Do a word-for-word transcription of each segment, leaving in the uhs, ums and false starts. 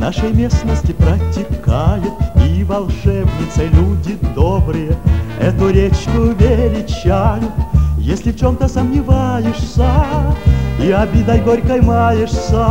нашей местности протекает, и волшебницы, люди добрые, эту речку величают. Если в чем-то сомневаешься и обидой горькой маешься,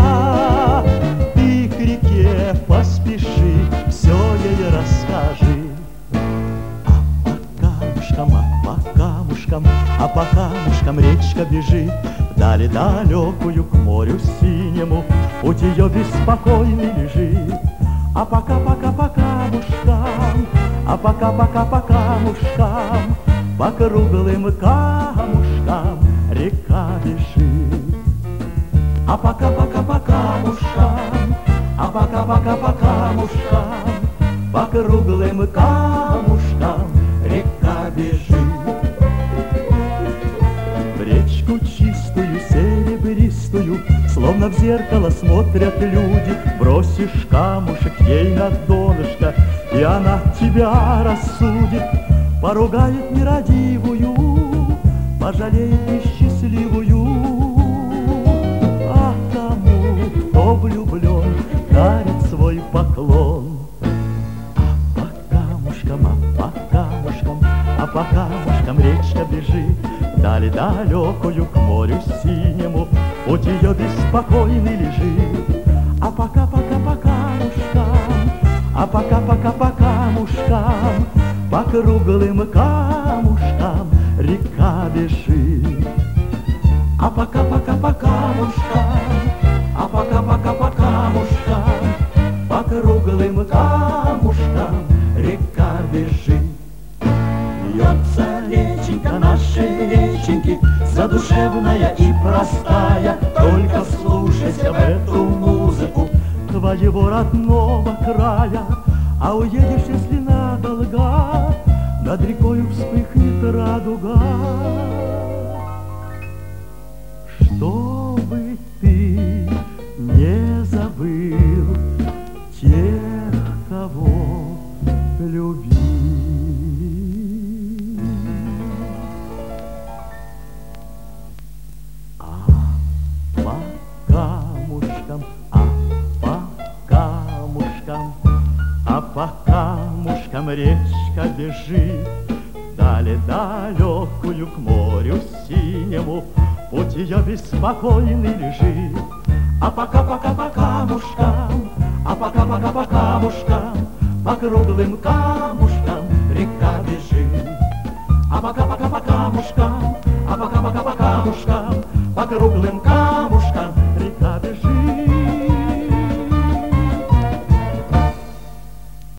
ты к реке поспеши, все ей расскажи. А по камушкам, а по камушкам, а по камушкам речка бежит вдали далекую к морю синему, путь ее беспокойный лежит. А пока-пока по камушкам, а пока-пока по камушкам, по круглым камушкам река бежит. А пока-пока по камушкам, а пока-пока по камушкам, по круглым камушкам река бежит. В речку чистую, серебристую, словно в зеркало смотрят люди. Бросишь камушек ей на донышко, и она тебя рассудит. Поругает нерадивую, пожалеет несчастливую. А тому, кто влюблен, дарит свой поклон. А по камушкам, а по камушкам, а по камушкам речка бежит вдали далекую к морю синему, путь ее беспокойный лежит. А пока-пока по камушкам, а пока-пока по камушкам, по круглым камушкам река бежит. А пока-пока по камушкам, а пока-пока по камушкам, по круглым камушкам река бежит. Льется реченька нашей реченьки, задушевная и простая. Только вслушайся в эту музыку твоего родного края. А уедешь, если надолго, над рекою вспыхнет радуга. Чтобы ты не забыл тех, кого любил. А по камушкам, а по камушкам, а по камушкам речка бежит вдали далекую к морю синему, путь ее беспокойный лежит. А пока-пока по камушкам, а пока-пока по камушкам, по круглым камушкам река бежит. А пока-пока по камушкам,